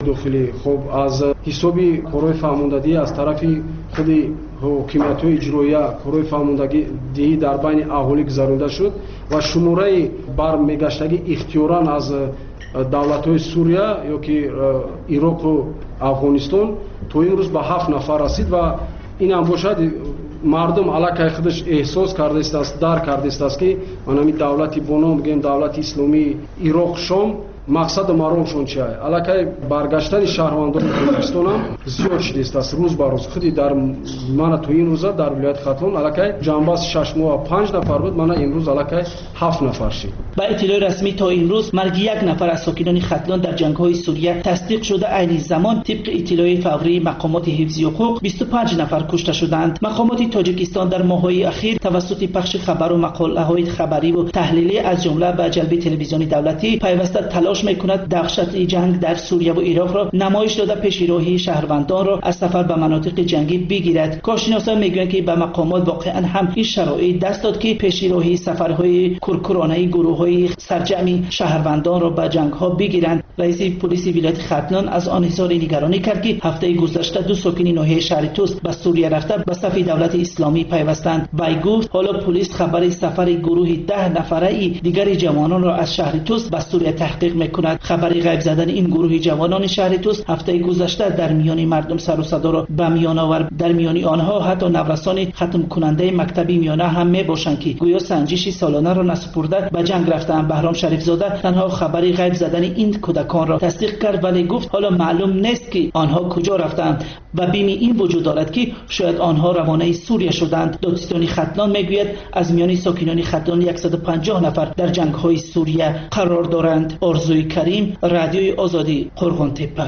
داخلی. خب از حسابی کارهای فرماندهی از طرف خود حکومت اجرایی کارهای فرماندهی در بین اهالی گذرانده شد و شماره برمیگشتگی اختیاران از دولت‌های سوریه یا که عراق و افغانستان تا امروز به 7 نفر رسید و این هم باشد مردم علاقه خودش احساس کرده است، درک کرده است که منمی دولتی بنا میگن دولت اسلامی عراق شام مقصد مرامشون چیه؟ علاقه برگشتن شهروندان کردستان هم زیاد شده است روز به روز. خودی در من تو این روزا در ولایت ختلان علاقه جنباز 6 ماه و 5 نفر بود، من امروز علاقه 7 نفر شد. با اطلاع رسمی تا امروز مرگ 1 نفر از ساکنان ختلان در جنگ‌های سوریه تصدیق شده. عین زمان طبق اطلاع فوری مقامات حفظی حقوق 25 نفر کشته شدند. مقامات تاجیکستان در ماه‌های اخیر توسط پخش خبر و مقاله‌های خبری و تحلیلی از جمله به جلب تلویزیونی دولتی پیوسته تلاش می‌کند دهشت جنگ در سوریه و عراق را نمایش داده پیش راهی شهروندان را از سفر به مناطق جنگی بگیرد. کارشناسان میگویند که به مقامات واقعا هم این شرایط دست داد که پیش راهی سفرهای کورکورانه گروه‌های سرجمی شهروندان را به جنگ‌ها بگیرند. رئیس پلیس ولایت ختلان از آن اظهار نگرانی کرد که هفته گذشته 2 ساکن ناحیه شهر توس به سوریه رفته به صف دولت اسلامی پیوستند. وی گفت حالا پلیس خبر سفر گروه 10 نفره دیگر جوانان را از شهر توس به سوریه تحقیق می‌کند. خبر غیب زدن این گروه جوانان شهر توس هفته گذشته در میان مردم سر و صدا را به میان آورد. در میان آنها حتی نورسان ختم کننده مکتبی میانه هم میباشند که گویا سنجش سالانه را نسپرده به جنگ رفتند. بهرام شریف زاده تنها خبر غیب زدن این کودکان را تصدیق کرد، ولی گفت حالا معلوم نیست که آنها کجا رفتند و بیم این وجود دارد که شاید آنها روانه سوریه شدند. دادستان ختلان میگوید از میان ساکنان ختلان 150 نفر در جنگ‌های سوریه قرار دارند. آرزوی کریم، رادیوی آزادی، قرغن‌تپه.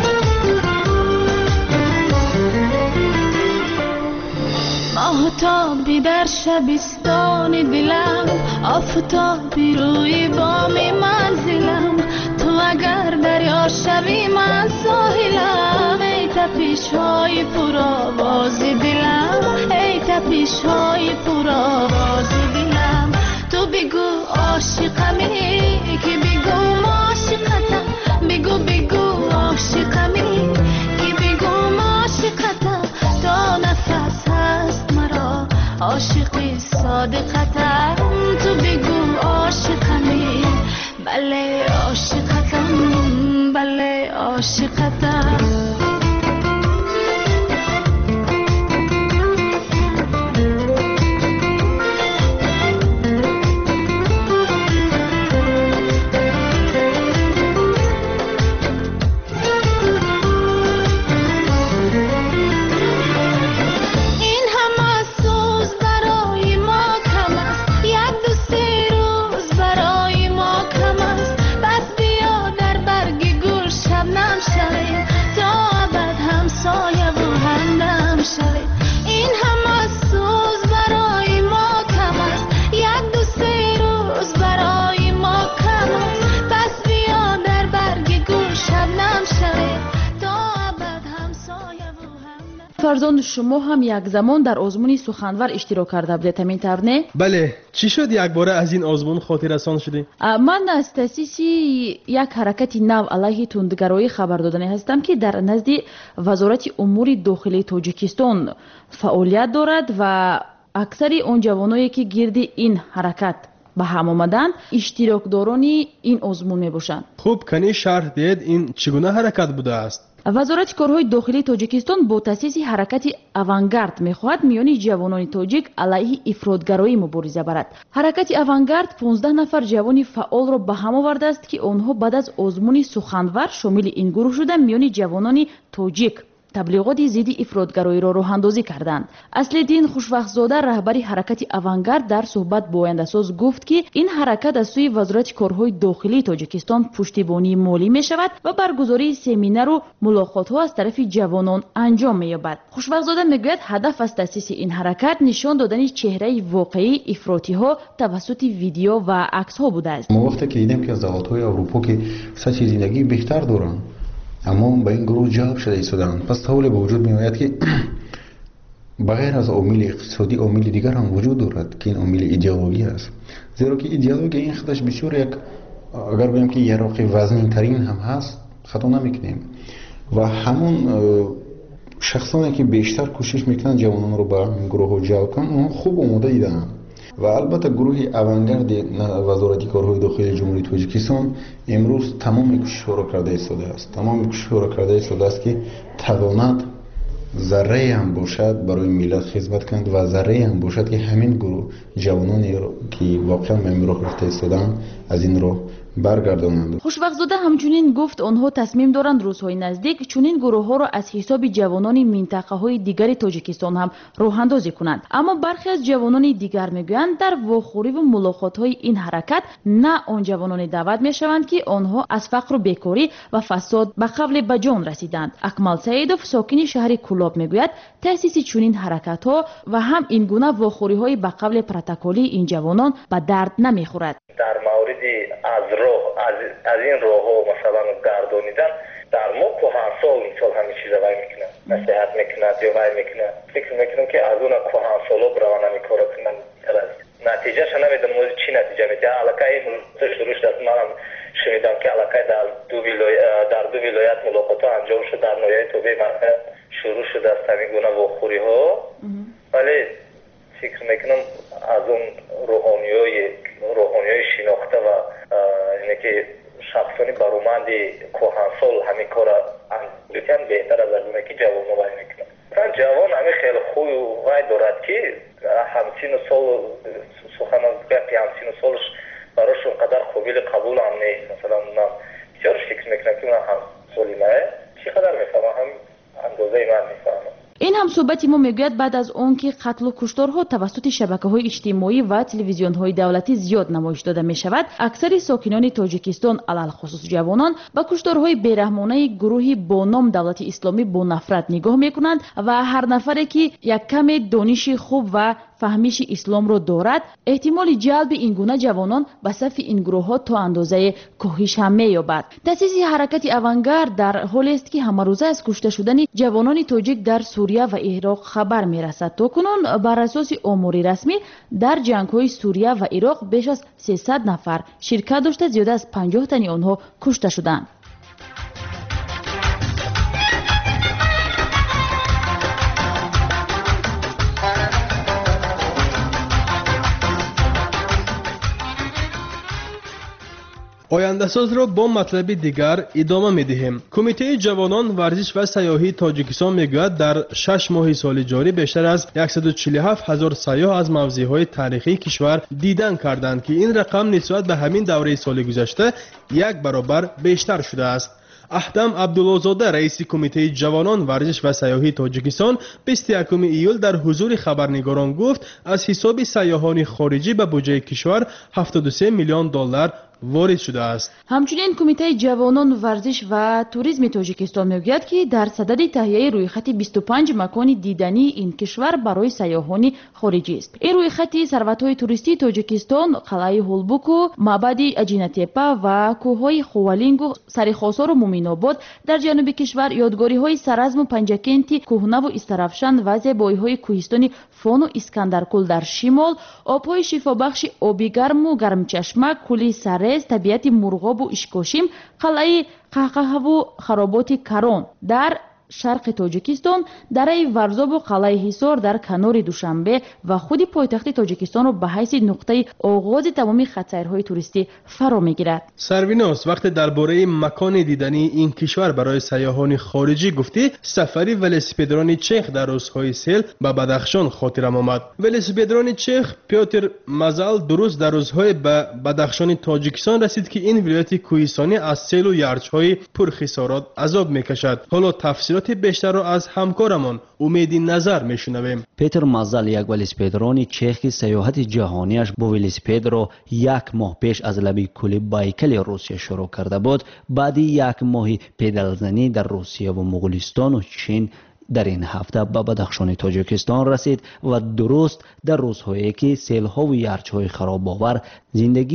آفتابی در شبستان دلم، آفتابی روی بام منزلم، تو اگر دریا شوی من ساحلم. ای تپش‌های پرآواز دلم، ای تپش‌های پرآواز دلم، تو بگو عاشقمی که بگو عاشقتم، بگو بگو عاشقمی که بگو عاشقتم، تا نفس هست مرا عاشقی صادقتم، تو بگو عاشقمی، بله عاشقتم، بله عاشقتم. فرزند شما هم یک زمان در آزمون سخنور اشتراک کرده بودید، همین طور نه؟ بله. چی شد یک باره از این آزمون خاطر رسان شدی؟ من از تأسیس یک حرکت نو علیه تندگرایی خبر دادنی هستم که در نزد وزارت امور داخلی تاجیکستان فعالیت دارد و اکثر اون جوانایی که گرد این حرکت به هم آمدند اشتراکداران این آزمون می باشند. خوب کنی شرح دهید این چگونه حرکت بوده است؟ وزارت کارهای داخلی تاجیکستان با تأسیس حرکت آوانگارد می‌خواهد میان جوانان تاجیک علیه افراطگرایی مبارزه برد. حرکت آوانگارد 15 نفر جوان فعال را به هم آورده است که آنها بعد از آزمون سخنور شامل این گروه شده میان جوانان تاجیک تبلیغات ضد افراطگرایی را راه اندازی کردند. اصلالدین خوشوقت‌زاده رهبر حرکت آوانگارد در صحبت با آینده‌ساز گفت که این حرکت از سوی وزارت کارهای داخلی تاجیکستان پشتیبانی مالی می شود و برگزاری سمینار و ملاقات‌ها از طرف جوانان انجام می‌یابد. خوشوقت‌زاده میگوید هدف از تأسیس این حرکت نشان دادن چهره واقعی افراطی‌ها توسط ویدیو و عکس‌ها بوده است. ما وقتی که دیدیم که از دولت‌های اروپا که سطح زندگی بهتر دارند اما به این گروه جلب شده ایستادند، پس تحول به وجود می آید که بغیر از عامل اقتصادی عامل دیگر هم وجود دارد که این عامل ایدئولوژی است، زیرا که ایدئولوژی این خودش بسیار یک اگر بگیم که یراقی وزنی ترین هم هست خطا نمیکنیم و همون شخصانی که بیشتر کوشش میکنن جوانان رو به این گروه جلب کنن اونها خوب آماده دیدن و البته گروه اوانگارد وزارت کارهای داخلی جمهوری تاجیکستان امروز تمام کوشش‌ها را کرده ایستاده است که تواند ذره هم باشد برای ملت خدمت کند و ذره هم باشد که همین گروه جوانانی که واقعا به راه رفته ایستادند از این راه برگردانند. خوشوقت‌زاده همچنین گفت آنها تصمیم دارند روزهای نزدیک چنین گروه‌ها را از حساب جوانان منطقه‌های دیگر تاجیکستان هم راه‌اندازی کنند. اما برخی از جوانان دیگر میگویند در واخوری و ملاقات‌های این حرکت نه آن جوانان دعوت می‌شوند که آنها از فقر و بیکاری و فساد به قبل به جان رسیدند. اکمل سعیدов ساکن شهر کولاب میگوید تأسیس چنین حرکت‌ها و هم این گونه واخوری‌های به قبل پروتکلی این جوانان به درد نمی‌خورد. در مورد از این راه‌ها مثلا گردانیدن در ما کهنسال مثال همین چیزا وای میکنه نصیحت میکنه یا وای میکنه فکر میکنم که از اون کهنسالا برای نمی کار کنن نتیجهش نمیدونم چی نتیجه میده علاقه شروع شد من شنیدم که علاقه در دو ولایت ملاقات انجام شد در ناحیه توبه مرکز شروع شده است همین گونه واخوری ها ولی فکر میکنم از اون روحانیای شناخته و اینه که شخصانی برومند کهنسال همین کار انجام بهتر از اونه که جوان وای میکنه. مثلا جوان همین خیلی خوب وای دارد که همسین سال سخن از گپی همسین سالش براشون قدر خوبیل قبول هم نیست. مثلا اونم بسیارش فکر میکنم که اونم هم سالی ماه چی قدر میفهمم هم اندازه من میفهمم. این هم صحبت ما میگوید بعد از اون که قتل و کشتارها توسط شبکه‌های اجتماعی و تلویزیون‌های دولتی زیاد نمایش داده می‌شود، اکثر ساکنان تاجیکستان علل خصوص جوانان با کشتارهای بیرحمانه گروهی با نام دولت اسلامی با نفرت نگاه می‌کنند و هر نفری که یک کم دانش خوب و فهمیش اسلام را دارد احتمال جلب این گونه جوانان به صف این گروه‌ها تا اندازه کاهش هم می‌یابد. تأسیس حرکت اوانگارد در حالی است که همه روزه از کشته شدن جوانان تاجیک در سوریه و عراق خبر می‌رسد. تاکنون بر اساس امور رسمی در جنگ‌های سوریه و عراق بیش از 300 نفر شرکت داشته زیاده از 50 تن آنها کشته شدند. آینده‌ساز را با مطلب دیگر ادامه می‌دهیم. کمیته جوانان ورزش و سیاحی تاجیکستان میگوید در 6 ماه سال جاری بیشتر از 147,000 سیاح از موضع‌های تاریخی کشور دیدن کردند که این رقم نسبت به همین دوره سال گذشته 1 برابر بیشتر شده است. احدام عبدالله‌زاده رئیس کمیته جوانان ورزش و سیاحی تاجیکستان 21 ایول در حضور خبرنگاران گفت از حساب سیاحان خارجی به بودجه کشور 73 میلیون دلار وارد شده است. همچنین کمیته جوانان ورزش و توریسم تاجیکستان میگوید که در صدد تهیه رویخط 25 مکان دیدنی این کشور برای سیاحان خارجی است. این رویخط ثروت‌های توریستی تاجیکستان، قلعه هولبوکو، معبد اجیناتپا و کوههای خوالینگ و سرخاسار و مومین‌آباد در جنوب کشور، یادگاری‌های سرزم و پنجکنتی کهنه و استرافشان و زیبایی‌های کوهستانی فون و اسکندرکل در شمال، آب‌های شفابخش آبی گرم و گرمچشمه، کولی سر طبیعت مرغاب و اشکاشیم، قلعه قهقه و خرابات کران در شرق تاجیکستان، دره ورزاب و قلعه حصار در کنار دوشنبه و خود پایتخت تاجیکستان را به حیث نقطه آغاز تمامی خطرهای توریستی فرا میگیرد. سرویناس وقتی درباره مکان دیدنی این کشور برای سیاحان خارجی گفتی، سفری ولسپیدران چخ در روزهای سیل به بدخشان خاطرم آمد. ولسپیدران چخ پیوتر مزل درست در روزهای به بدخشان تاجیکستان رسید که این ولایت کوهستانی از سیل و یرچهای پرخسارات عذاب میکشد. حالا تفسیر بیشتر را از همکارمان امید نظر میشنویم. پیتر مازل یک ولسپیدران چخ سیاحت جهانیش با ولسپید را 1 ماه پیش از لبی کوه بایکل روسیه شروع کرده بود. بعد 1 ماه پیدلزنی در روسیه و مغولستان و چین در این هفته به بدخشان تاجیکستان رسید و درست در روزهایی که سیل‌ها و یرچ‌های خراب آور زندگی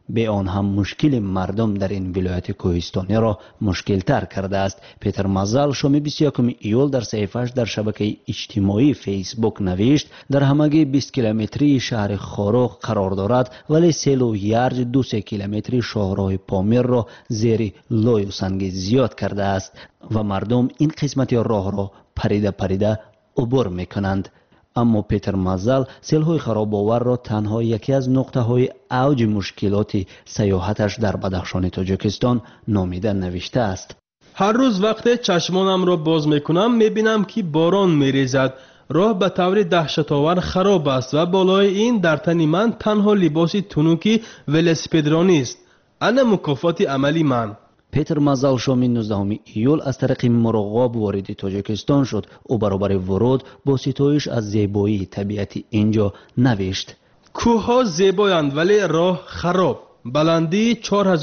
به آن هم مشکل مردم در این ولایت کوهستانی را مشکل تر کرده است. پیتر مازال شام 21 ایول در صفحه‌اش در شبکه اجتماعی فیسبوک نوشت در همگی 20 کیلومتری شهر خاروخ قرار دارد، ولی سیل و یرج 2 کیلومتری شاهراه پامیر را زیر لای و سنگ زیاد کرده است و مردم این قسمت راه را پریده عبور میکنند. اما پیتر مازال سیل‌های خراب‌آور را تنها یکی از نقطه‌های اوج مشکلات سیاحتش در بدخشان تاجیکستان نامیده نوشته است. هر روز وقت چشمانم را باز میکنم میبینم که باران میریزد. راه به طور دهشت‌آور خراب است و بالای این در تن من تنها لباس تنوکی ولسپدرانی است. انا مکافات عملی من. پیتر مازال شام 19 ایول از طریق مرغاب وارد تاجیکستان شد. او برابر ورود با ستایش از زیبایی طبیعت اینجا نوشت: کوه‌ها زیبایند ولی راه خراب. بلندی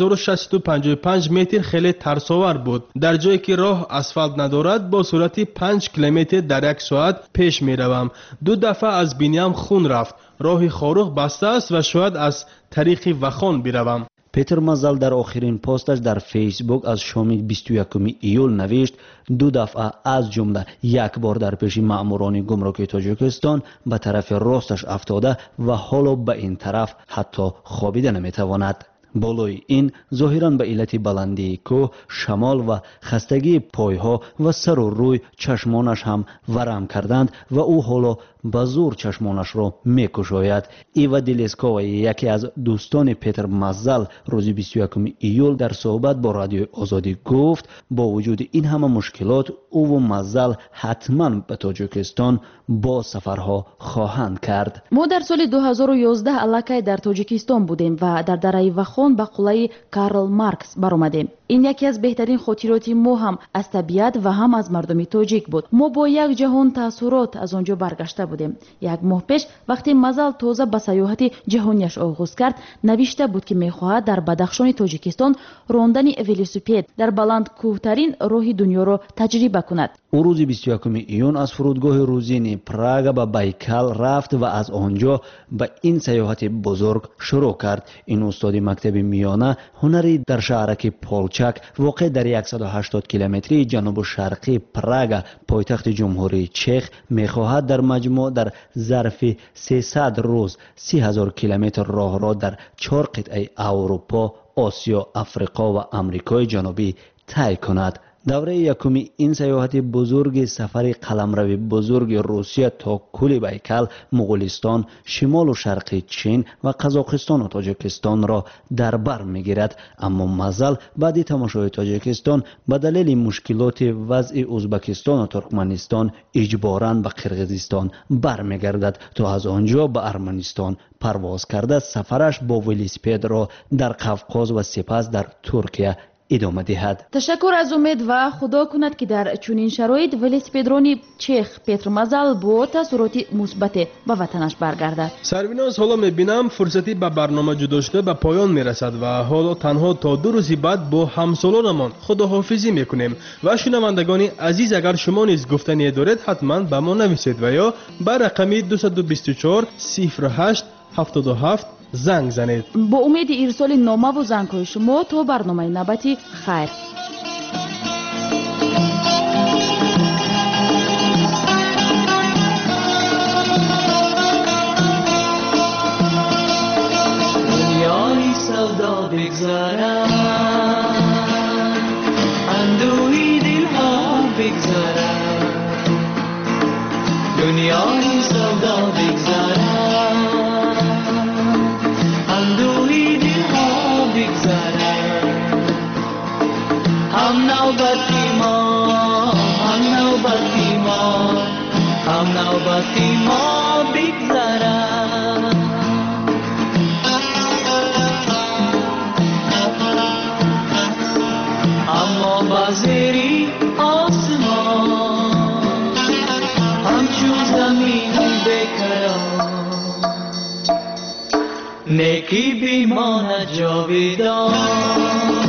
4655 متر خیلی ترساور بود. در جایی که راه اسفالت ندارد با سرعت 5 کیلومتر در یک ساعت پیش می روم. 2 دفعه از بینیم خون رفت. راه خاروخ بسته است و شاید از طریق وخان بروم. پیتر مازال در آخرین پستش در فیسبوک از شام 21 ایول نوشت: 2 دفعه از جمله یک بار در پیش مأموران گمرکی تاجیکستان به طرف راستش افتاده و حالا به این طرف حتی خوابیده نمیتواند. بالای این ظاهراً به علت بلندی کوه، شمال و خستگی پایها و سر و روی چشمانش هم ورم کردند و او حالا به زور چشمانش را میکشاید. ایوا دیلسکووا یکی از دوستان پیتر مازال روز 21 ایول در صحبت با رادیو آزادی گفت با وجود این همه مشکلات او و مازال حتما به تاجیکستان با سفرها خواهند کرد. ما در سال 2011 الکی در تاجیکستان بودیم و در دره وخان به قلعه کارل مارکس برآمدیم. این یکی از بهترین خاطرات ما هم از طبیعت و هم از مردم تاجیک بود. ما با یک جهان تاثیرات از آنجا برگشته بودیم. یک ماه پیش وقتی مازال تازه به سیاحت جهانیش آغاز کرد نوشته بود که میخواهد در بدخشان تاجیکستان راندن ولوسپد در بلند کوهترین راه دنیا را تجربه کند. او روز 21 ایون از فرودگاه روزینی پراگ به بایکال رفت و از آنجا به این سیاحت بزرگ شروع کرد. این استاد مکتب میانه هنری در شهرک پولچک واقع در 180 کیلومتری جنوب شرقی پراگ پایتخت جمهوری چخ میخواهد در مجموع در ظرف 300 روز 30,000 کیلومتر راه را در 4 قطعه اروپا، آسیا، افریقا و امریکای جنوبی طی کند. دوره یکم این سیاحت بزرگ سفر قلمرو بزرگ روسیه تا کوه بایکال، مغولستان، شمال و شرق چین و قزاقستان و تاجیکستان را در بر میگیرد. اما مازال بعد تماشای تاجیکستان به دلیل مشکلات وضع ازبکستان و ترکمنستان اجباراً به قرقیزستان برمیگردد تا از آنجا به ارمنستان پرواز کرده سفرش با ولسپد را در قفقاز و سپس در ترکیه ادامه دهد. تشکر از امید و خدا کند که در چنین شرایط ولسپدرانی چخ پیتر مازال با تاثیرات مثبت به وطنش برگردد. سربیناز حالا میبینم فرصتی به برنامه جدا شده به پایان میرسد و حالا تنها تا 2 روز بعد با همسالانمان خداحافظی میکنیم و شنوندگان عزیز اگر شما نیز گفتنی دارید حتما به ما نویسید و یا به رقم 224 08 77 زنگ زنید. با امید ارسال نامه و زنگ‌های شما تا برنامه نوبتی خیر. دنیای سودا بگذارد، اندوهی دلها بگذارد، دنیای سودا بگذارد، اندوهی دلها بگذارد. هم نوبتی ما، هم نوبتی ما، هم نوبتی ما بگذارد. اما بازری آسمان همچون زمین بکران، نیکی بیماند جاویدان.